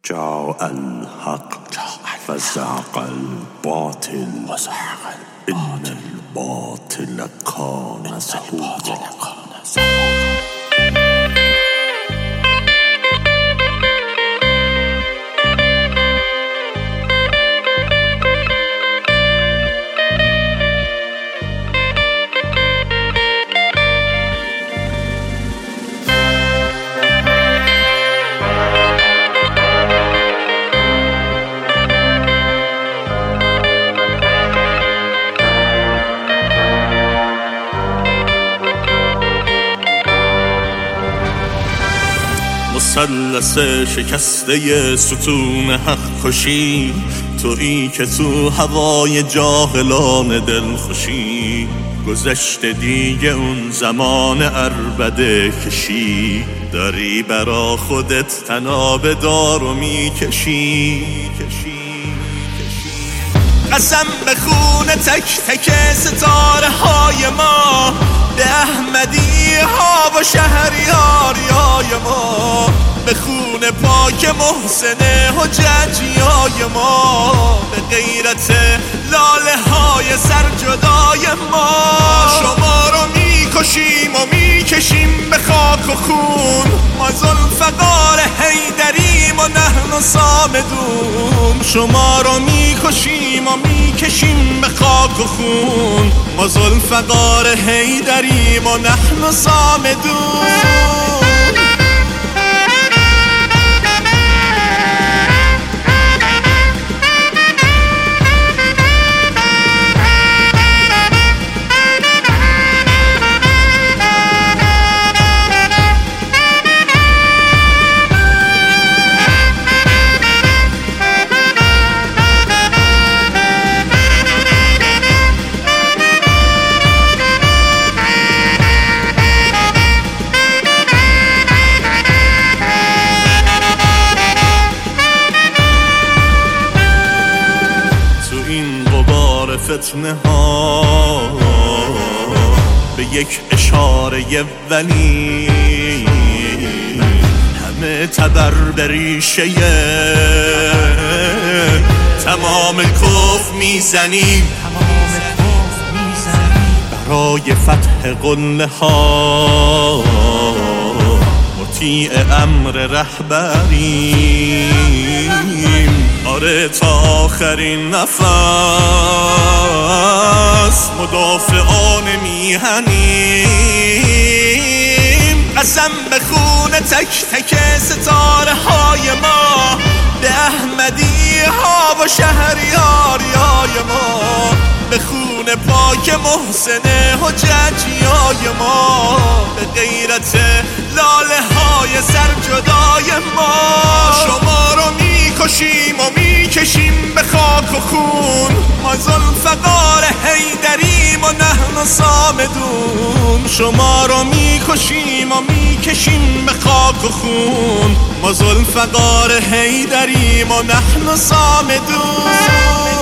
جاء الحق وزهق الباطل إن الباطل كان زهوقا. مثلث شکسته ستون حق کشی، تویی که تو هوای جاهلان دل خوشی. گذشته دیگه اون زمان عربده کشی، داری برا خودت تناب دارو میکشی. قسم به خون تک تک ستاره های ما، به احمدی ها و شهریاریای ما، به خون پاک محسن حججی های ما، به غیرت لاله های سرجدای ما. شما رو میکشیم و میکشیم به خاک و خون، ما ذوالفقار حیدریم و نحن صامدون. شما رو میکشیم و میکشیم به خاک و خون، ما ذوالفقار حیدریم و نحن صامدون. فتنه ها به یک اشاره ولی، همه تبر به ریشه تمام کفر میزنیم، برای فتح قله ها مطیع امر رهبریم. آره تا آخرین نفس مدافعان میهنیم. قسم به خون تک تک ستاره های ما، به احمدی ها و شهریاریای ما، به خون پاک محسن حججی های ما، به غیرت لاله های سرجدای ما. شما رو میکشیم و میکشیم به خاک و خون، ما ذوالفقار حیدریم و نحن صامدون. شما رو میکشیم و میکشیم به خاک و خون، ما ذوالفقار حیدریم و نحن صامدون.